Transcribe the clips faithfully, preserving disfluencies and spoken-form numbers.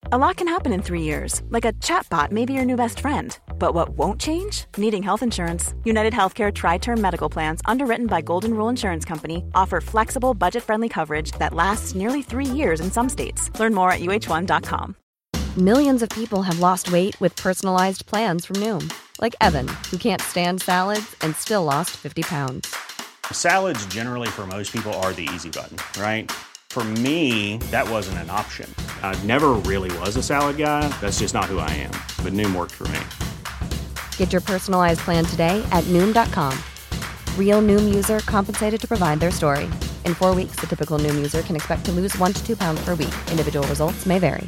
A lot can happen in three years, like a chatbot may be your new best friend. But what won't change? Needing health insurance. United Healthcare Tri-Term Medical Plans, underwritten by Golden Rule Insurance Company, offer flexible, budget-friendly coverage that lasts nearly three years in some states. Learn more at U H one dot com. Millions of people have lost weight with personalized plans from Noom. Like Evan, who can't stand salads and still lost fifty pounds. Salads generally for most people are the easy button, right? For me, that wasn't an option. I never really was a salad guy. That's just not who I am. But Noom worked for me. Get your personalized plan today at Noom dot com. Real Noom user compensated to provide their story. In four weeks, the typical Noom user can expect to lose one to two pounds per week. Individual results may vary.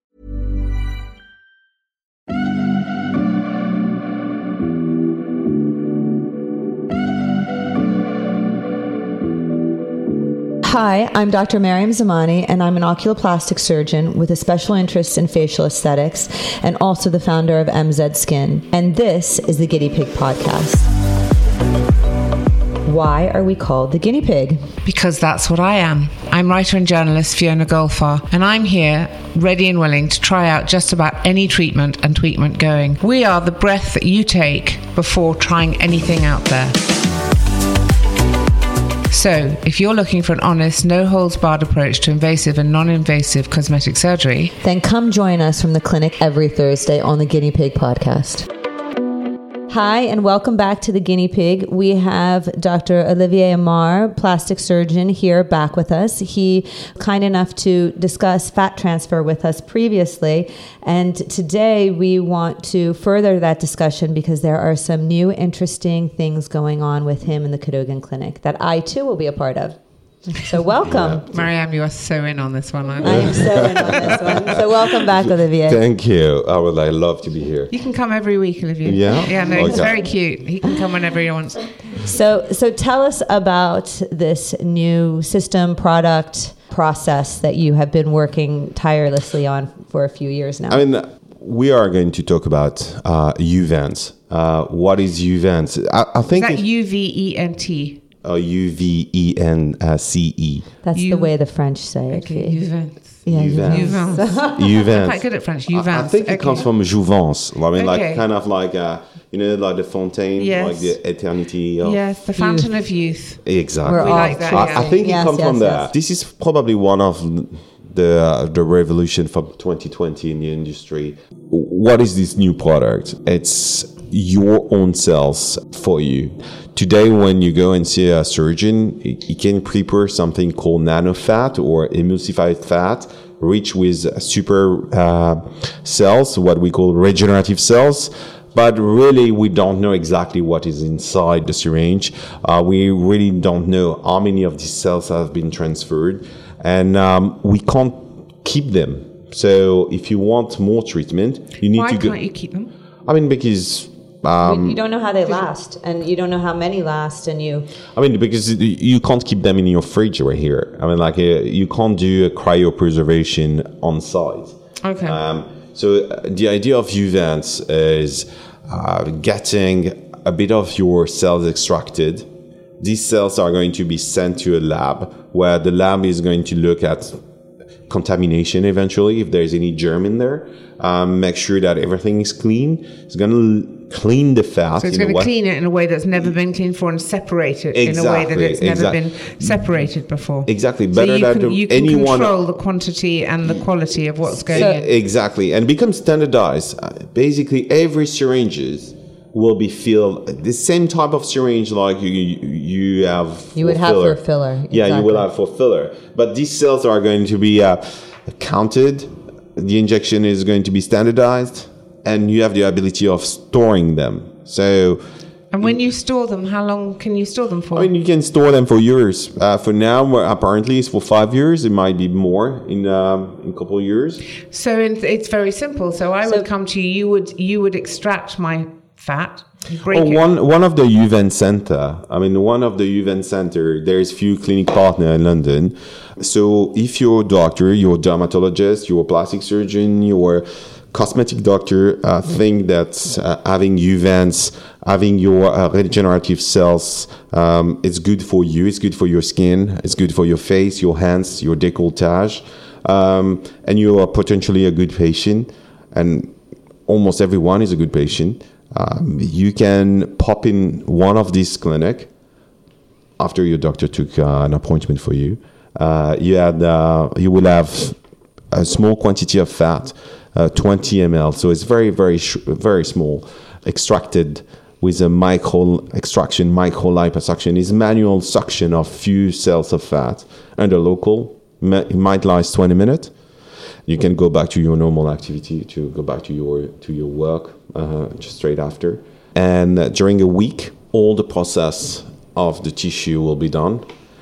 Hi, I'm Doctor Mariam Zamani, and I'm an oculoplastic surgeon with a special interest in facial aesthetics and also the founder of M Z Skin. And this is the Guinea Pig Podcast. Why are we called the guinea pig? Because that's what I am. I'm writer and journalist Fiona Golfar, and I'm here ready and willing to try out just about any treatment and tweakment going. We are the breath that you take before trying anything out there. So, if you're looking for an honest, no-holds-barred approach to invasive and non-invasive cosmetic surgery, then come join us from the clinic every Thursday on the Guinea Pig Podcast. Hi, and welcome back to the Guinea Pig. We have Doctor Olivier Amar, plastic surgeon, here back with us. He kind enough to discuss fat transfer with us previously, and today we want to further that discussion because there are some new interesting things going on with him in the Cadogan Clinic that I too will be a part of. So welcome. Yeah. Mariam, you are so in on this one. I am so in on this one. So welcome back, Olivier. Thank you. I would like, love to be here. You can come every week, Olivier. Yeah? Yeah, no, okay. He's very cute. He can come whenever he wants. So, so tell us about this new system, product, process that you have been working tirelessly on for a few years now. I mean, we are going to talk about uh, Uvance. Uh, what is Uvance? I, I think is that U V E N T? Oh, U V E N C E. That's U- the way the French say it. Okay, Uvance. Yeah, Uvance. Uvance. Uvance. I'm quite good at French. Uvance. I, I think okay. it comes from Jouvence. I mean, Okay. like kind of like uh, you know, like the fontaine, Yes. like the eternity. Of Yes, the fountain of youth. Exactly. We're We all like that, I, yeah. I think Yes, it comes yes, from yes. there. This is probably one of the uh, the revolution from twenty twenty in the industry. What is this new product? It's your own cells for you. Today, when you go and see a surgeon, he can prepare something called nanofat or emulsified fat, rich with super uh, cells, what we call regenerative cells. But really, we don't know exactly what is inside the syringe. Uh, we really don't know how many of these cells have been transferred, and um, we can't keep them. So, if you want more treatment, you need Why to go. can't you keep them? I mean, because. Um, you don't know how they last, and you don't know how many last, and you... I mean, because you can't keep them in your fridge right here. I mean, like, uh, you can't do a cryopreservation on site. Okay. Um, so uh, the idea of Uvance is uh, getting a bit of your cells extracted. These cells are going to be sent to a lab, where the lab is going to look at contamination eventually, if there's any germ in there. Um, make sure that everything is clean. It's going to clean the fat. So it's in a going to way- clean it in a way that's never been cleaned before and separate it in a way that Exactly, it's never exactly. been separated before. Exactly. So Better you than can, you can anyone. control the quantity and the quality of what's going So- in. Exactly, and become standardized. Uh, Basically, every syringes will be filled the same type of syringe like you you, you have. You would for have filler. for filler. Yeah, you exactly. will have for filler, but these cells are going to be uh, counted. The injection is going to be standardized, and you have the ability of storing them. So. And when you store them, how long can you store them for? I mean, you can store them for years. Uh, for now, well, apparently, it's for five years. It might be more in um, in a couple of years. So in, it's very simple. So I So- would come to you. You would you would extract my fat, break Oh, it. one one of the Uvance Center. I mean, one of the Uvance Center. There's few clinic partner in London. So if you're a doctor, you're a dermatologist, you're a plastic surgeon, you're a cosmetic doctor, uh, think that uh, having Uvance, having your uh, regenerative cells, um, it's good for you. It's good for your skin. It's good for your face, your hands, your décolletage. um, and you are potentially a good patient, and almost everyone is a good patient, um, you can pop in one of these clinic after your doctor took uh, an appointment for you. Uh, you had uh, you will have a small quantity of fat, uh, twenty milliliters. So it's very very sh- very small, extracted with a micro extraction, micro liposuction. Is manual suction of few cells of fat under local. It might last twenty minutes. You can go back to your normal activity, to go back to your to your work uh, just straight after. And uh, during a week, all the process of the tissue will be done,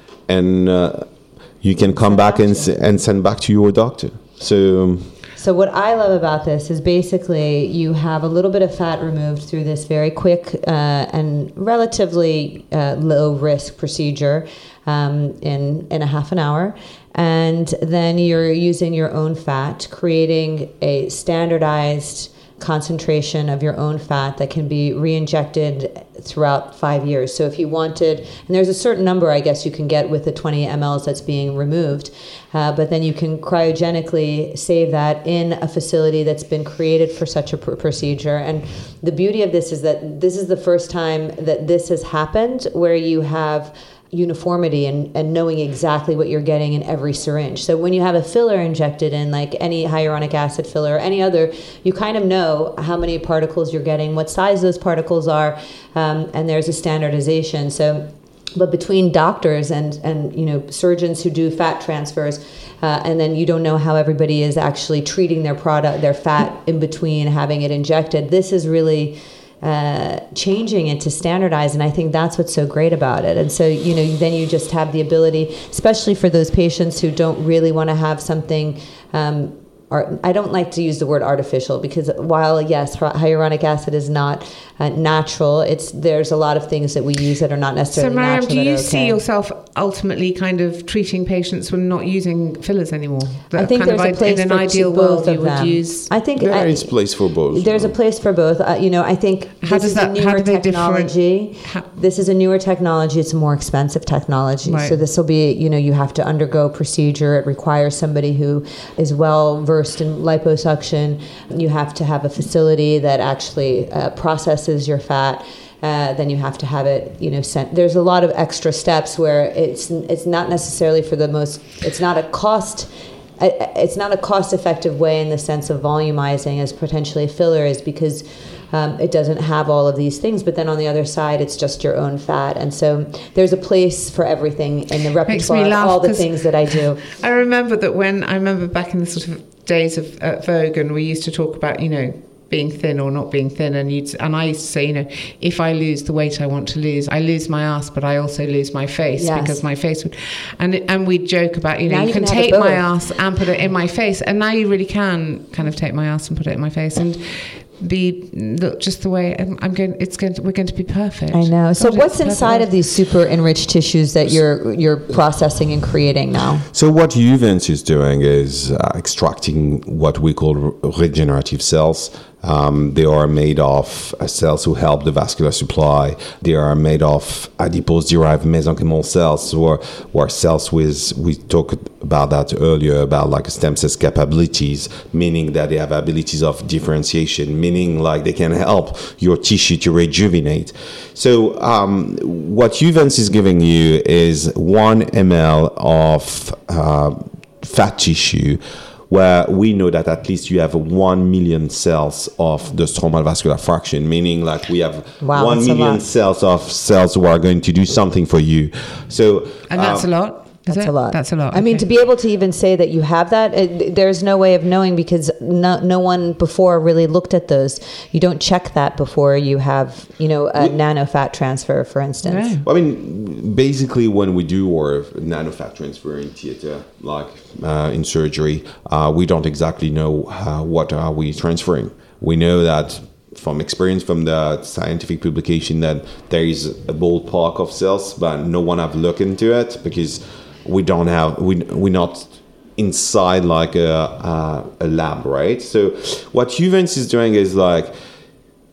and uh, you can come back and and send back to your doctor. So. Um, So what I love about this is basically you have a little bit of fat removed through this very quick uh, and relatively uh, low risk procedure um, in, in a half an hour. And then you're using your own fat, creating a standardized concentration of your own fat that can be re-injected throughout five years. So if you wanted, and there's a certain number I guess you can get with the twenty milliliters that's being removed, uh, but then you can cryogenically save that in a facility that's been created for such a pr- procedure. And the beauty of this is that this is the first time that this has happened where you have uniformity and, and knowing exactly what you're getting in every syringe. So when you have a filler injected in, like any hyaluronic acid filler or any other, you kind of know how many particles you're getting, what size those particles are, um, and there's a standardization. So, but between doctors and, and you know surgeons who do fat transfers, uh, and then you don't know how everybody is actually treating their product, their fat in between having it injected. This is really Uh, changing it to standardize, and I think that's what's so great about it. And so, you know, then you just have the ability, especially for those patients who don't really want to have something, um, or I don't like to use the word artificial, because while yes, hyaluronic acid is not uh, natural, it's there's a lot of things that we use that are not necessarily so, Mariam, natural. do you okay. see yourself ultimately kind of treating patients when not using fillers anymore? That I think kind there's of a place in for an ideal both world of you would them. use. I think There I, is place for both. There's a place for both. Uh, you know, I think How this does is that- a how newer do they technology. How- This is a newer technology. It's a more expensive technology. Right. So this will be, you know, you have to undergo procedure. It requires somebody who is well versed in liposuction. You have to have a facility that actually uh, processes your fat. Uh, then you have to have it, you know, sent. There's a lot of extra steps where it's it's not necessarily for the most. It's not a cost. It's not a cost-effective way in the sense of volumizing as potentially a filler is, because um, it doesn't have all of these things. But then on the other side, it's just your own fat, and so there's a place for everything in the repertoire of all the things that I do. I remember that when I remember back in the sort of days of uh, Vogue, and we used to talk about, you know, being thin or not being thin, and you'd and I used to say, you know, if I lose the weight I want to lose, I lose my ass, but I also lose my face, yes. because my face would, and and we'd joke about, you know, now you, you can, can take my both. ass and put it in my face, and now you really can kind of take my ass and put it in my face and be look just the way I'm, I'm going. It's going. To, we're going to be perfect. I know. So God, what's it's inside perfect. of these super enriched tissues that you're you're processing and creating now? So what Uvance is doing is uh, extracting what we call re- regenerative cells. Um, they are made of uh, cells who help the vascular supply. They are made of adipose-derived mesenchymal cells, or, or cells with, we talked about that earlier, about like stem cells capabilities, meaning that they have abilities of differentiation, meaning like they can help your tissue to rejuvenate. So um, what Uvance is giving you is one milliliter of uh, fat tissue, where we know that at least you have one million cells of the stromal vascular fraction, meaning like we have wow, one million cells of cells who are going to do something for you. So, and that's um, a lot. Is That's it? a lot. That's a lot. I mean, okay. to be able to even say that you have that, it, there's no way of knowing, because no, no one before really looked at those. You don't check that before you have, you know, a nano fat transfer, for instance. Yeah. I mean, basically, when we do our nanofat transfer in theater, like uh, in surgery, uh, we don't exactly know uh, what are we transferring. We know that from experience from the scientific publication that there is a ballpark of cells, but no one have looked into it because we don't have we we're not inside like a a, a lab, right? So what Uvance is doing is like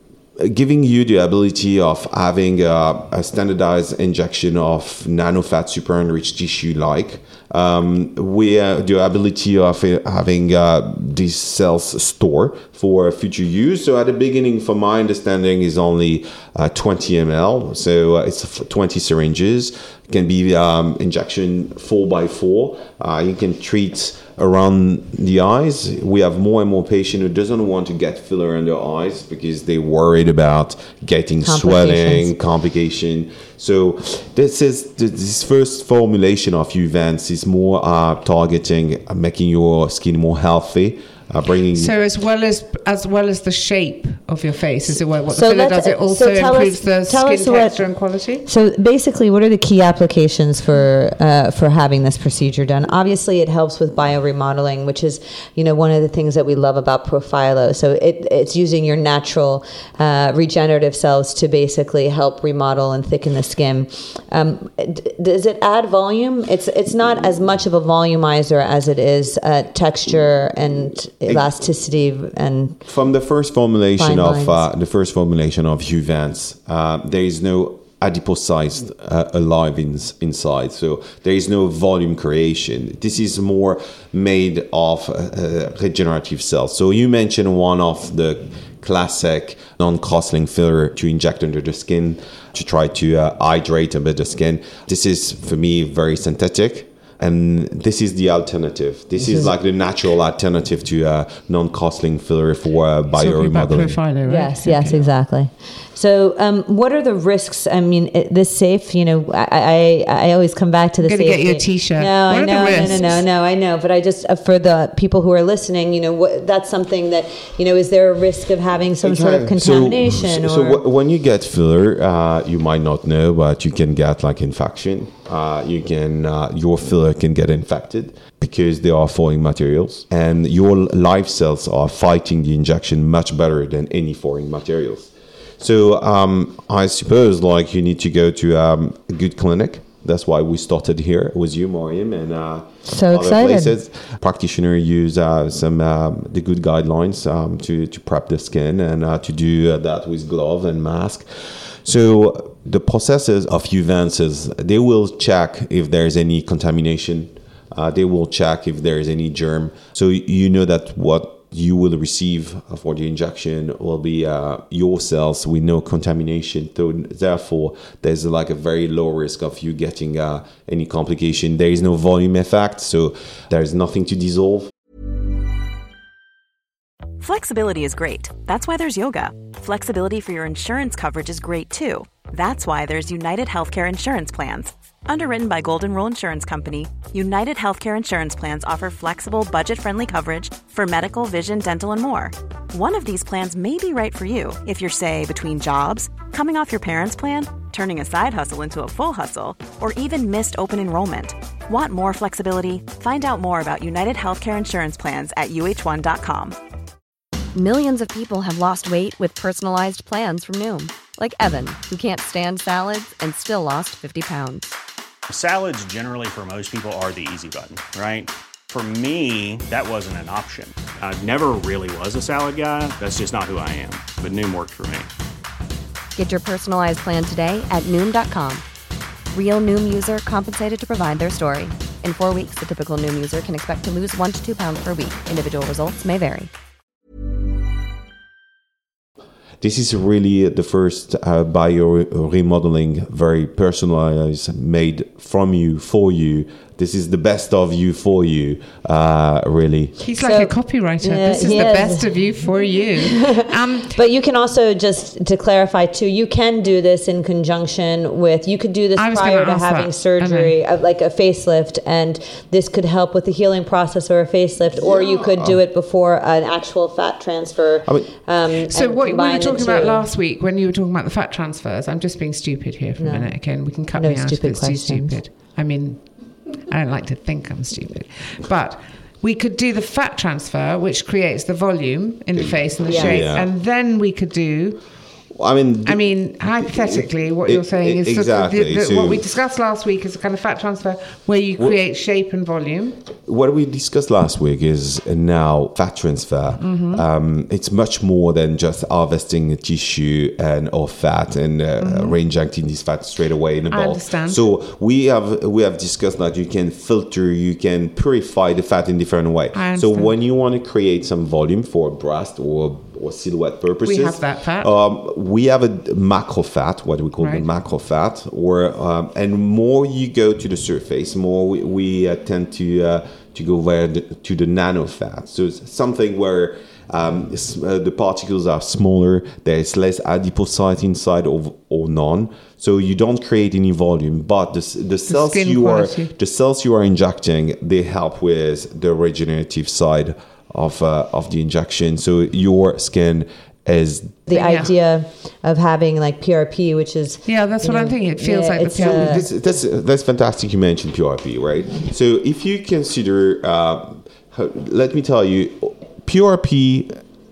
giving you the ability of having a, a standardized injection of nano-fat super enriched tissue like um, we uh, the ability of uh, having uh, these cells stored for future use. So at the beginning, from my understanding, is only uh, twenty milliliters. So uh, it's twenty syringes. It can be um, injection four by four. Uh, you can treat around the eyes. We have more and more patients who doesn't want to get filler in their eyes because they're worried about getting swelling, complication. So this is this first formulation of Uvance is more uh, targeting uh, making your skin more healthy. Uh, bringing so as well as as well as the shape of your face, is it what, what so the filler does? It also so improves us, the skin texture what, and quality. So basically, what are the key applications for uh, for having this procedure done? Obviously, it helps with bioremodeling, which is you know one of the things that we love about Profhilo. So it, it's using your natural uh, regenerative cells to basically help remodel and thicken the skin. Um, d- does it add volume? It's it's not as much of a volumizer as it is uh, texture and elasticity. And from the first formulation of uh, the first formulation of Uvance, uh, there is no adipocytes uh, alive in, inside, so there is no volume creation. This is more made of uh, regenerative cells. So you mentioned one of the classic non-costling filler to inject under the skin to try to uh, hydrate a bit the skin. This is for me very synthetic. And this is the alternative. This is like the natural alternative to a non-costling filler for uh, bioremodeling. Profhilo, right? Yes, yes, okay. Exactly. So, um, what are the risks? I mean, it, this safe. You know, I, I I always come back to the. I'm safe. Going to get you a T-shirt. No, what I are know, the risks? no, no, no, no. I know, but I just uh, for the people who are listening, you know, what, that's something that you know. Is there a risk of having some exactly. sort of contamination? So, so, or? so w- when you get filler, uh, you might not know, but you can get like infection. Uh, you can uh, your filler can get infected because they are foreign materials, and your live cells are fighting the injection much better than any foreign materials. So um, I suppose like you need to go to um, a good clinic. That's why we started here with you, Mariam, and uh, so other excited. places. Practitioners use uh, some um, the good guidelines um, to to prep the skin and uh, to do uh, that with glove and mask. So the processes of Uvances, they will check if there's any contamination. Uh, they will check if there's any germ. So you know that what you will receive for the injection will be uh, your cells with no contamination. So therefore, there's like a very low risk of you getting uh, any complication. There is no volume effect, so there's nothing to dissolve. Flexibility is great. That's why there's yoga. Flexibility for your insurance coverage is great too. That's why there's United Healthcare Insurance Plans. Underwritten by Golden Rule Insurance Company, United Healthcare Insurance Plans offer flexible, budget-friendly coverage for medical, vision, dental, and more. One of these plans may be right for you if you're, say, between jobs, coming off your parents' plan, turning a side hustle into a full hustle, or even missed open enrollment. Want more flexibility? Find out more about United Healthcare Insurance Plans at U H one dot com. Millions of people have lost weight with personalized plans from Noom. Like Evan, who can't stand salads and still lost fifty pounds. Salads generally for most people are the easy button, right? For me, that wasn't an option. I never really was a salad guy. That's just not who I am. But Noom worked for me. Get your personalized plan today at Noom dot com. Real Noom user compensated to provide their story. In four weeks, the typical Noom user can expect to lose one to two pounds per week. Individual results may vary. This is really the first uh, bio-remodeling, very personalized, made from you, for you. This is the best of you, for you, uh, really. He's like So- a copywriter. Yeah, this is he the is. best of you, for you. Um, But you can also, just to clarify too, you can do this in conjunction with, you could do this I was prior gonna to ask having that. surgery, uh, like a facelift, and this could help with the healing process or a facelift, or you could do it before an actual fat transfer. I mean- um, So and what were you combine the talking about two. last week when you were talking about the fat transfers? I'm just being stupid here for a minute. Okay, and we can cut No me out if stupid it's too questions. stupid. I mean, I don't like to think I'm stupid, but we could do the fat transfer, which creates the volume in the face and the Yeah. shape, Yeah. and then we could do I mean, I mean, hypothetically, what you're saying is exactly. the, the, so what we discussed last week is a kind of fat transfer where you create shape and volume. What we discussed last week is now fat transfer. Mm-hmm. Um, it's much more than just harvesting tissue and or fat and uh, mm-hmm. reinjecting this fat straight away in the ball. I understand. So we have we have discussed that you can filter, you can purify the fat in different way. I So understand. when you want to create some volume for breast or or silhouette purposes, We have that fat. Um, we have a macro fat, what we call Right. the macro fat, or um, and more you go to the surface, more we, we uh, tend to uh, to go where the, to the nano fat. So it's something where um, it's, uh, the particles are smaller, there is less adipocyte inside or, or none. So you don't create any volume, but the the cells skin you quality. are the cells you are injecting, they help with the regenerative side of uh, of the injection. So your skin is The Yeah. idea of having like P R P, which is Yeah, that's you what know, I'm thinking. It feels yeah, like the it's, P R P. uh, This, that's that's fantastic. You mentioned P R P, right? So if you consider, uh, let me tell you, P R P,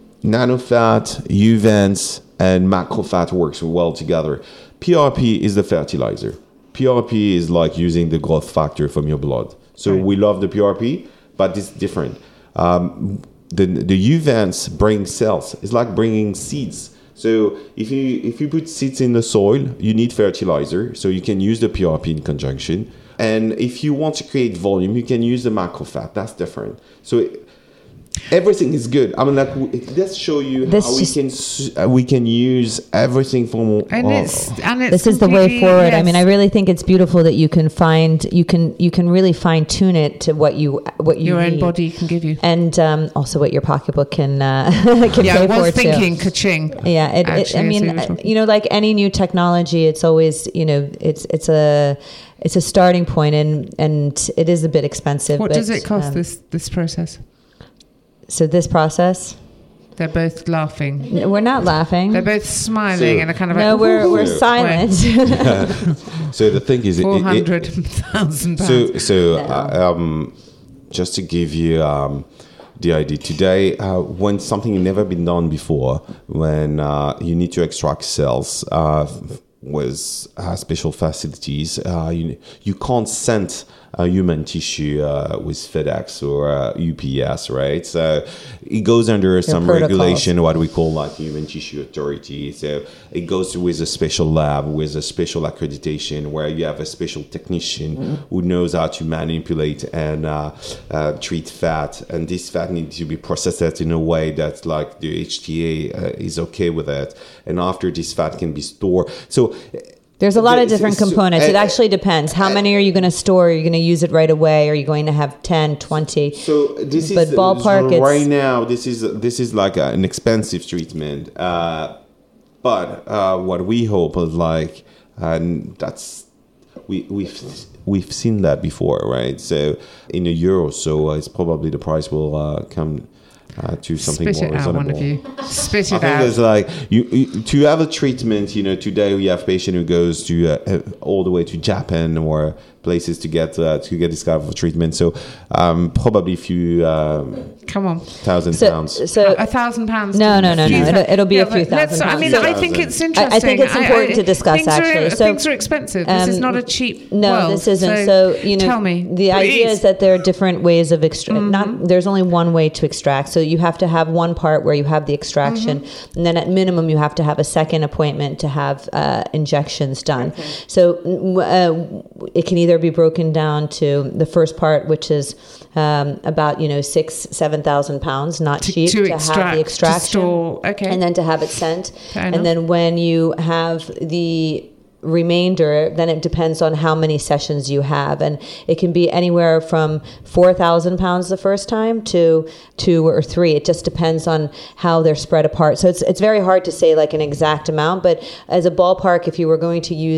nanofat, U V A N S, and macrofat works well together. P R P is the fertilizer. P R P is like using the growth factor from your blood. So Right. we love the P R P, but it's different. Um, the the U V A N S brings cells. It's like bringing seeds. So if you if you put seeds in the soil, you need fertilizer. So you can use the P R P in conjunction. And if you want to create volume, you can use the macrofat. That's different. So it, everything is good. I mean, like it does show you This how we just- can s- uh, we can use everything from. And uh, it's and it's this is the way completely- forward. I mean, I yes. really think it's beautiful that you can find you can you can really fine tune it to what you what you your need. own body can give you. and um, also what your pocketbook can uh, can Yeah, I pay was for thinking too. ka-ching. Yeah, it, it, actually, I as mean, we were uh, talking. you know, like any new technology, it's always, you know, it's it's a it's a starting point, and and it is a bit expensive. What but, does it cost, um, this this process? So this process, They're both laughing. n- we're not laughing. They're both smiling So- and a kind of No, like, we're we're So- silent. So the thing is, it- it- four it- hundred thousand pounds. So, so uh, um, just to give you um, the idea, today, uh, when something has never been done before, when uh, you need to extract cells uh, with uh, special facilities, uh, you you can't send uh, human tissue uh, with FedEx or uh, U P S, right? So it goes under some protocols. regulation, what we call like human tissue authority. So it goes with a special lab, with a special accreditation, where you have a special technician Mm-hmm. who knows how to manipulate and uh, uh, treat fat. And this fat needs to be processed in a way that like the H T A uh, is okay with it. And after this fat can be stored. So There's a lot of the- different so- components. It uh, actually depends. How many are you going to store? Are you going to use it right away? Are you going to have ten, twenty? So this But is ballpark, so it's- right now. This is this is like a, an expensive treatment, uh, but uh, what we hope is like, and that's we we've we've seen that before, right? So in a year or so, uh, it's probably the price will uh, come uh, to something Spit more it out, reasonable. one of you. Spit I it think out. there's like you, you to have a treatment. You know, today we have patient who goes to uh, uh, all the way to Japan or places to get uh, to get this kind of treatment. So um, probably a few um, Come on. thousand So, pounds. so A thousand pounds. No, to- no, no, no. few It'll- thou- it'll be a Yeah, few but let's- thousand I mean, pounds. I think it's I- I interesting. think it's important to discuss, things are- actually. So, things are expensive. This is um, not a cheap No, world, this isn't. So, you know, tell me. the idea please. is that there are different ways of extract. Mm-hmm. Not there's only one way to extract. So you have to have one part where you have the extraction, Mm-hmm. and then at minimum you have to have a second appointment to have uh, injections done. So mm, uh, it can either be broken down to the first part, which is um, about you know six, seven thousand pounds, not To- cheap, to have extract, the to extraction, store, okay. and then to have it sent, Fair and enough. then when you have the remainder, then it depends on how many sessions you have, and it can be anywhere from four thousand pounds the first time to two or three. It just depends on how they're spread apart. So it's it's very hard to say like an exact amount, but as a ballpark, if you were going to use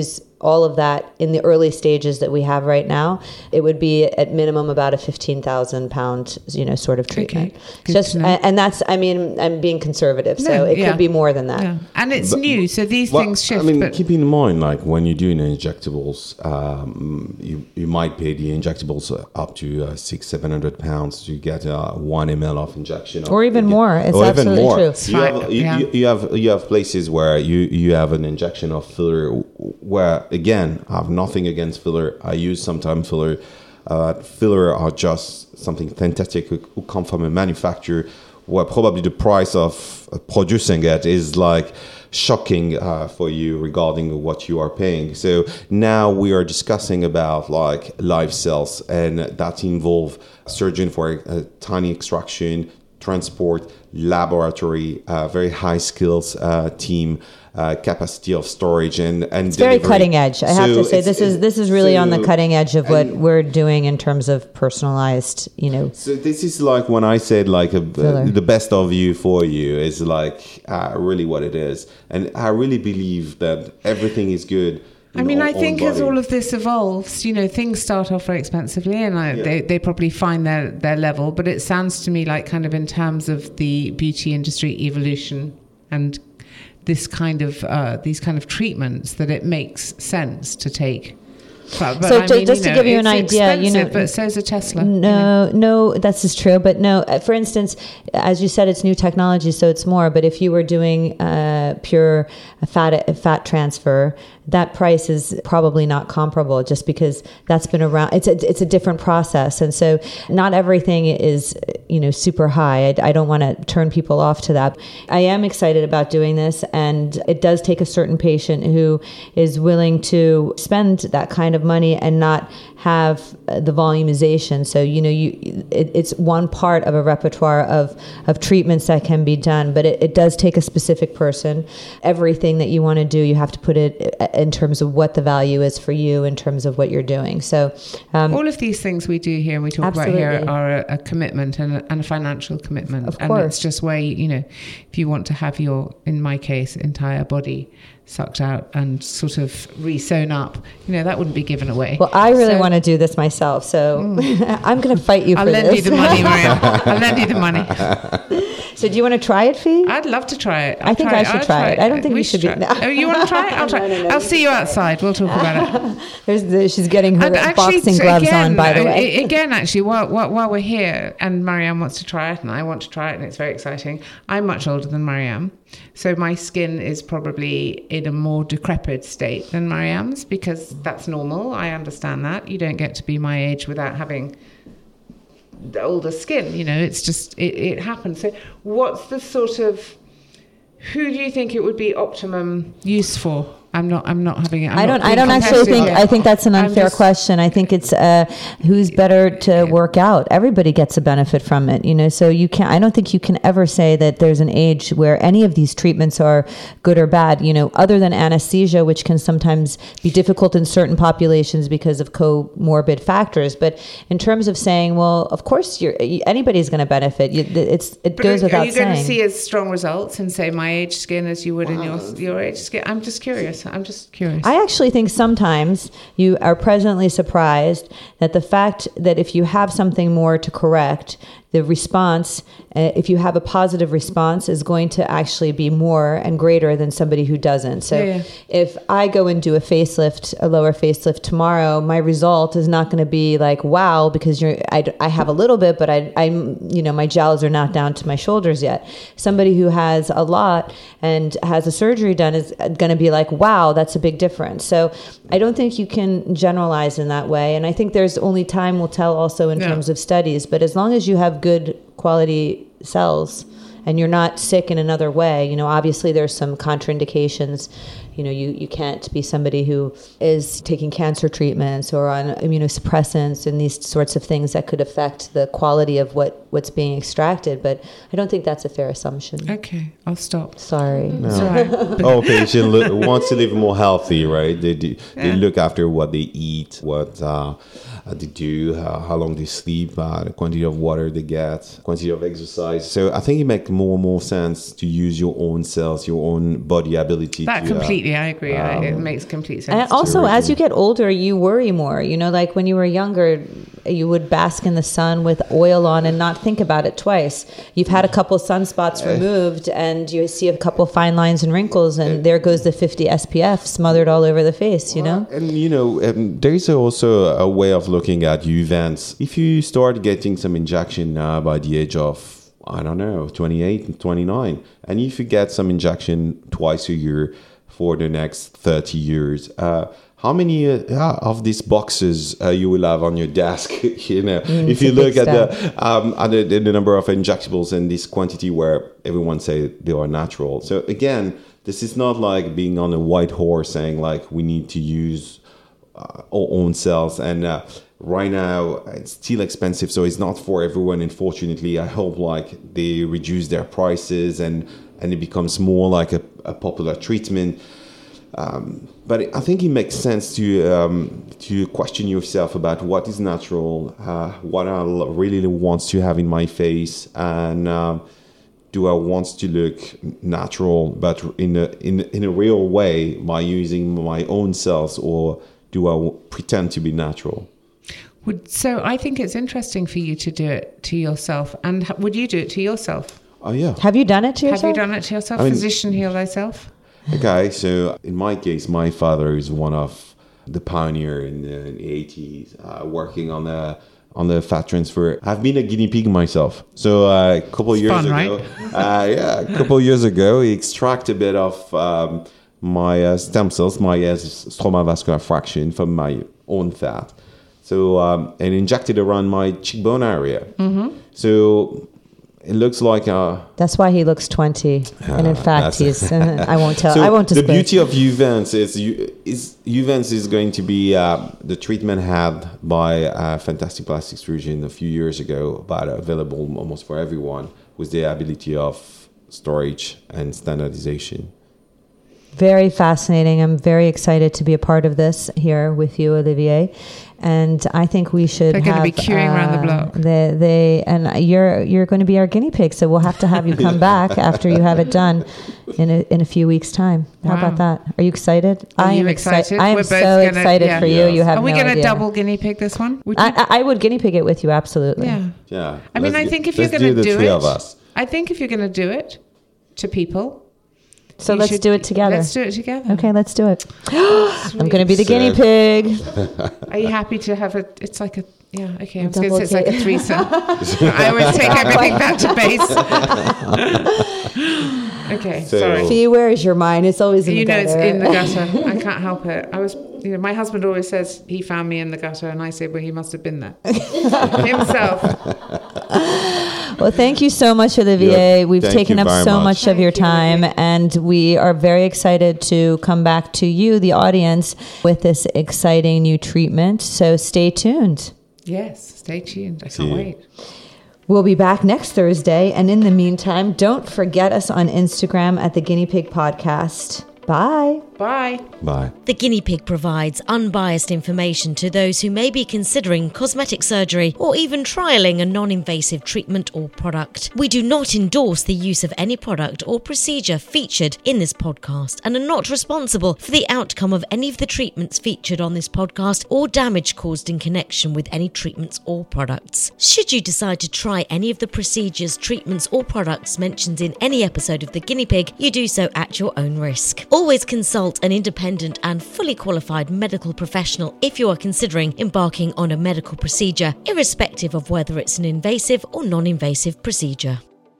all of that in the early stages that we have right now, it would be at minimum about a fifteen thousand pound, you know, sort of treatment. Okay. Just, and that's, I mean, I'm being conservative, so no, it yeah. could be more than that. Yeah. And it's But- new, so these Well, things shift. I mean, but keep in mind, like when you're doing injectables, um, you you might pay the injectables up to uh, six, seven hundred pounds to get uh, one ml of injection, Or even more. It's or absolutely even more. true. You Right, have, you, yeah. you, you have you have places where you you have an injection of filler. Where again, I have nothing against filler. I use sometimes filler. Uh, filler are just something synthetic who, who come from a manufacturer where probably the price of uh, producing it is like shocking uh, for you regarding what you are paying. So now we are discussing about like live cells, and that involve surgeon for a, a tiny extraction, transport, laboratory, uh, very high skills uh, team. Uh, capacity of storage and and It's very delivery. cutting edge. I have So to say it's- this is it's- this is really so- on the cutting edge of what and- we're doing in terms of personalized, you know. So this is like when I said like a, Filler. the best of you for you is like uh, really what it is, and I really believe that everything is good. in I mean, our I think own as body. all of this evolves, you know, things start off very expensively, and I, Yeah. they they probably find their their level. But it sounds to me like kind of in terms of the beauty industry evolution and this kind of uh, these kind of treatments, that it makes sense to take. But, but So I ju- mean, just you to know, give you an it's idea, you know- expensive, but so's a Tesla. you know. No, no, that's is true. But no, uh, for instance, as you said, it's new technology, so it's more. But if you were doing uh, pure fat fat transfer, that price is probably not comparable, just because that's been around. It's a it's a different process, and so not everything is, you know, super high. I, I don't want to turn people off to that. I am excited about doing this, and it does take a certain patient who is willing to spend that kind of money and not have uh, the volumization. So, you know, you it, it's one part of a repertoire of, of treatments that can be done, but it, it does take a specific person. Everything that you want to do, you have to put it in terms of what the value is for you, in terms of what you're doing. So um, all of these things we do here and we talk Absolutely. about here are a, a commitment and a, and a financial commitment. Of and course. it's just where, you, you know, if you want to have your, in my case, entire body sucked out and sort of re-sewn up, you know, that wouldn't be given away. well, I really So- want to do this myself, so I'm going to fight you I'll for lend this. you the money, Miriam. I'll lend you the money. So do you want to try it, Fee? I'd love to try it. I'll I think try I it. should I'll try it. I don't think we you should be- try it. no. Oh, you want to try it? I'll try No, no, it. no, I'll you see you outside. We'll talk about it. There's the, she's getting her And boxing t- gloves again, on, by the way. a- Again, actually, while, while, while we're here and Marianne wants to try it and I want to try it and it's very exciting, I'm much older than Marianne. So my skin is probably in a more decrepit state than Marianne's, because that's normal. I understand that. You don't get to be my age without having the older skin. You know, it's just, it, it happens. So what's the sort of, who do you think it would be optimum use for? I'm not. I'm not having it. I'm I not don't. I being don't actually competitive think. here. I think that's an I'm unfair just- question. I think it's uh, who's better to work out. Everybody gets a benefit from it, you know. So you can't. I don't think you can ever say that there's an age where any of these treatments are good or bad. You know, other than anesthesia, which can sometimes be difficult in certain populations because of comorbid factors. But in terms of saying, well, of course, you're anybody's going to benefit. You, it's it But goes are, without are you going to saying. see as strong results in, say, my age skin as you would in your your age skin? I'm just curious. I'm just curious. I actually think sometimes you are pleasantly surprised that the fact that if you have something more to correct, the response, uh, if you have a positive response, is going to actually be more and greater than somebody who doesn't. So Yeah, yeah. if I go and do a facelift, a lower facelift tomorrow, my result is not going to be like, wow, because you're, I, I have a little bit, but I, I'm, you know, my jowls are not down to my shoulders yet. Somebody who has a lot and has a surgery done is going to be like, wow, that's a big difference. So I don't think you can generalize in that way. And I think there's only time will tell also in Yeah. terms of studies. But as long as you have good quality cells and you're not sick in another way, you know, obviously there's some contraindications. You know, you, you can't be somebody who is taking cancer treatments or on immunosuppressants and these sorts of things that could affect the quality of what what's being extracted. But I don't think that's a fair assumption. Okay, I'll stop. Sorry. No. It's all right. All patient lo- wants to live more healthy, right? They do, they Yeah. look after what they eat, what uh, they do, uh, how long they sleep, uh, the quantity of water they get, quantity of exercise. So I think it makes more and more sense to use your own cells, your own body ability. That to, uh, completely, I agree. I, it makes complete sense. And also, Sure. as you get older, you worry more. You know, like when you were younger, you would bask in the sun with oil on and not think about it twice. You've had a couple sunspots removed and you see a couple fine lines and wrinkles, and there goes the fifty S P F smothered all over the face, you know? And, you know, um, there is also a way of looking at U V A N S. If you start getting some injection now by the age of, I don't know, twenty-eight and twenty-nine, and if you get some injection twice a year for the next thirty years, uh, how many uh, of these boxes uh, you will have on your desk? you know, Mm, if you it's a look big at the, um, at the the number of injectables and this quantity where everyone say they are natural. So again, this is not like being on a white horse saying like we need to use uh, our own cells. And uh, right now it's still expensive, so it's not for everyone. Unfortunately, I hope like they reduce their prices and and it becomes more like a, a popular treatment. Um, but I think it makes sense to um, to question yourself about what is natural, uh, what I really want to have in my face, and uh, do I want to look natural, but in a in in a real way by using my own cells, or do I pretend to be natural? Would, so I think it's interesting for you to do it to yourself. And h- would you do it to yourself? Oh yeah. Have you done it to yourself? Have you done it to yourself? I mean- Physician, heal thyself. Okay, so in my case, my father is one of the pioneer in the, in the eighties, uh, working on the on the fat transfer. I've been a guinea pig myself. So uh, a couple It's years fun, ago, right? uh, yeah, a couple years ago, he extracted a bit of um, my uh, stem cells, my uh, stromal vascular fraction from my own fat. So um, and injected around my cheekbone area. Mm-hmm. So it looks like a. That's why he looks twenty, and in fact, he's. Uh, I won't tell. So I won't disclose. the beauty of U V A N S is you is U V A N S is going to be uh, the treatment had by uh, Fantastic Plastic Surgeon a few years ago, but available almost for everyone with the ability of storage and standardization. Very fascinating. I'm very excited to be a part of this here with you, Olivier. And I think we should. They're going have, to be queuing uh, around the block. They, they, and you're you're going to be our guinea pig, so we'll have to have you come back after you have it done in a, in a few weeks' time. How Wow. about that? Are you excited? Are I you am excited? I am We're so both gonna- excited yeah. for you. Yeah. You have Are we no going to idea. double guinea pig this one? Would you? I, I I would guinea pig it with you, absolutely. yeah. Yeah. I mean, Let's I do- think if you're let's going to do the do three it, of us. I think if you're going to do it to people, So you let's should- do it together. Let's do it together. Okay, let's do it. I'm going to be the So- guinea pig. Are you happy to have a? It's like a. Yeah. Okay. I was double going to say it's like take. a threesome. I always take everything back to base. Okay. So- sorry. See, where is your mind? It's always in You the know, gutter. it's in the gutter. I can't help it. I was, you know, my husband always says he found me in the gutter, and I say, well, he must have been there himself. Well, thank you so much, Olivier. Yeah, We've thank taken you up very so much. much of your Thank you, time, Olivia. and we are very excited to come back to you, the audience, with this exciting new treatment. So stay tuned. Yes. Stay tuned. I See can't you. wait. We'll be back next Thursday. And in the meantime, don't forget us on Instagram at the Guinea Pig Podcast. Bye. Bye. Bye. The Guinea Pig provides unbiased information to those who may be considering cosmetic surgery or even trialling a non-invasive treatment or product. We do not endorse the use of any product or procedure featured in this podcast and are not responsible for the outcome of any of the treatments featured on this podcast or damage caused in connection with any treatments or products. Should you decide to try any of the procedures, treatments or products mentioned in any episode of The Guinea Pig, you do so at your own risk. Always consult an independent and fully qualified medical professional if you are considering embarking on a medical procedure, irrespective of whether it's an invasive or non-invasive procedure.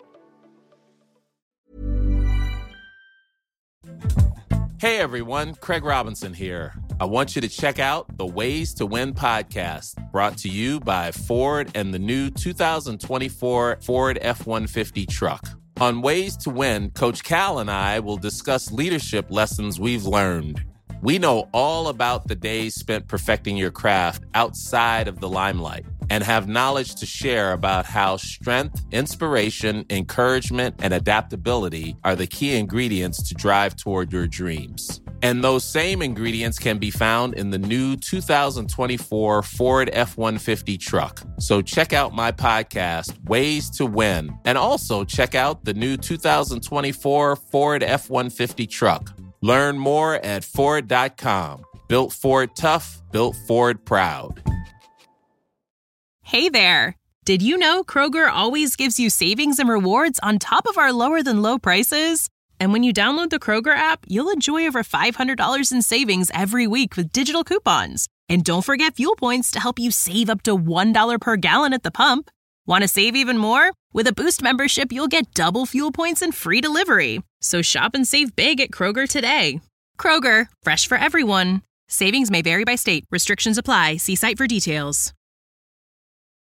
Hey everyone, Craig Robinson here. I want you to check out the Ways to Win podcast, brought to you by Ford and the new two thousand twenty-four Ford F one fifty truck. On Ways to Win, Coach Cal and I will discuss leadership lessons we've learned. We know all about the days spent perfecting your craft outside of the limelight and have knowledge to share about how strength, inspiration, encouragement, and adaptability are the key ingredients to drive toward your dreams. And those same ingredients can be found in the new two thousand twenty-four Ford F one fifty truck. So check out my podcast, Ways to Win, and also check out the new two thousand twenty-four Ford F one fifty truck. Learn more at Ford dot com. Built Ford tough, built Ford proud. Hey there. Did you know Kroger always gives you savings and rewards on top of our lower than low prices? And when you download the Kroger app, you'll enjoy over five hundred dollars in savings every week with digital coupons. And don't forget fuel points to help you save up to one dollar per gallon at the pump. Want to save even more? With a Boost membership, you'll get double fuel points and free delivery. So shop and save big at Kroger today. Kroger, fresh for everyone. Savings may vary by state. Restrictions apply. See site for details.